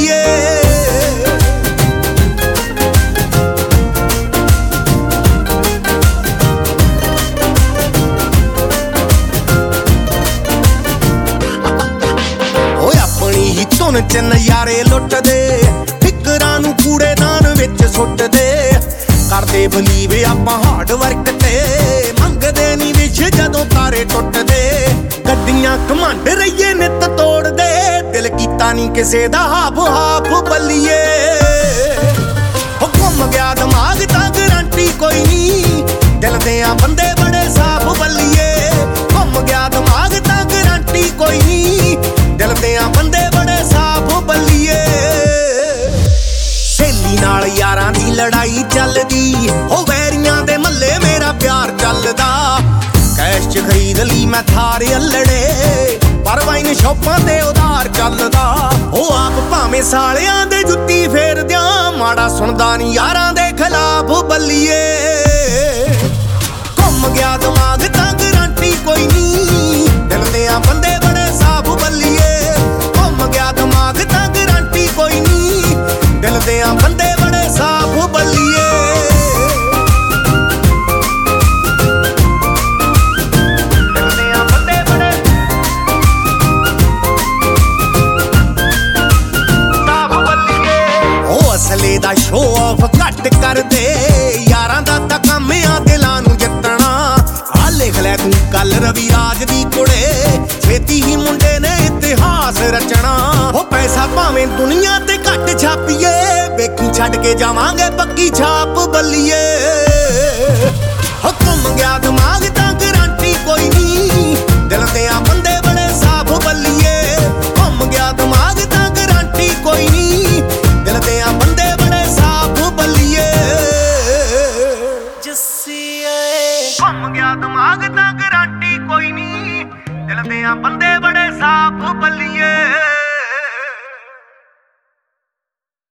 ਬੱਲੀਏ। ਓਏ ਆਪਣੀ ਹੀ ਧੁਨ ਚ ਨਜ਼ਾਰੇ ਲੁੱਟਦੇ, ਫਿਕਰਾਂ ਨੂੰ ਕੂੜੇਦਾਨ ਵਿੱਚ ਸੁੱਟਦੇ। ਕਰਦੇ ਬਲੀਵ ਆਪਾਂ ਹਾਰਡ ਵਰਕ ਤੇ, ਮੰਗਦੇ ਨੀ ਵਿਸ਼ ਜਦੋਂ ਤਾਰੇ ਟੁੱਟਦੇ। ਗੱਡੀਆਂ ਘਮੰਡ ਰਹੀਏ ਨਿੱਤ ਤੋੜਦੇ, ਦਿਲ ਕੀਤਾ ਨੀ ਕਿਸੇ ਦਾ ਹਾਫ ਹਾਫ ਬੱਲੀਏ। ਹੋ ਘੁੰਮ ਗਿਆ ਦਿਮਾਗ ਤਾਂ ਗਰੰਟੀ ਕੋਈ ਨੀ, ਦਿਲ ਦੇ ਆ ਬੰਦੇ ਬੜੇ ਸਾਫ ਬੱਲੀਏ। ਘੁੰਮ ਗਿਆ ਦਿਮਾਗ ਤਾਂ ਗਰੰਟੀ ਕੋਈ ਨੀ, ਦਿਲ ਦੇ ਆ ਬੰਦੇ ਬੜੇ ਸਾਫ ਬੱਲੀਏ। ਸਹੇਲੀ ਨਾਲ ਯਾਰਾਂ ਦੀ ਲੜਾਈ ਚੱਲਦੀ, ਹੋ ਵੈਰੀਆਂ ਦੇ ਮੱਲੇ ਮੇਰਾ ਪਿਆਰ ਚੱਲਦਾ। ਕੈਸ਼ ਚ ਖਰੀਦ ਲਈ ਮੈਂ ਥਾਰ ਅਲੜੇ, ਪਰ ਵਾਈਨ ਸ਼ੋਪਾਂ ਤੇ ਉਧਾਰ ਚੱਲਦਾ। ਉਹ ਆਪ ਭਾਵੇਂ ਸਾਲਿਆਂ ਦੇ ਜੁੱਤੀ ਫੇਰਦਿਆਂ, ਮਾੜਾ ਸੁਣਦਾ ਨੀ ਯਾਰਾਂ ਦੇ ਖਿਲਾਫ ਬੱਲੀਏ। ਘੁੰਮ ਗਿਆ ਦਿਮਾਗ ਤਾਂ ਗਰੰਟੀ ਕੋਈ ਨੀ, ਦਿਲ ਦੇ ਆ ਬੰਦੇ ਬੜੇ ਸਾਫ ਬੱਲੀਏ। ਘੁੰਮ ਗਿਆ ਦਿਮਾਗ ਤਾਂ ਗਰੰਟੀ ਕੋਈ ਨੀ, ਦਿਲ ਦੇ ਆ ਬੰਦੇ ਬੜੇ ਸਾਫ ਬੱਲੀਏ। ਅਸਲੇ ਦਾ ਸ਼ੋਅ ਆਫ ਘੱਟ ਕਰਦੇ, ਯਾਰਾਂ ਦਾ ਤਾਂ ਕੰਮ ਆ ਦਿਲਾਂ ਨੂੰ ਜਿੱਤਣਾ। ਆ ਲਿਖ ਲੈ ਤੂੰ ਕੱਲ ਰਵੀ ਰਾਜ ਦੀ ਕੁੜੇ, ਛੇਤੀ ਹੀ ਮੁੰਡੇ ਨੇ ਇਤਿਹਾਸ ਰਚਣਾ। ਉਹ ਪੈਸਾ ਭਾਵੇਂ ਦੁਨੀਆ ਤੇ ਘੱਟ ਛਾਪੀਏ, ਵੇਖੀ ਛੱਡ ਕੇ ਜਾਵਾਂਗੇ ਪੱਕੀ ਛਾਪ ਬੱਲੀਏ।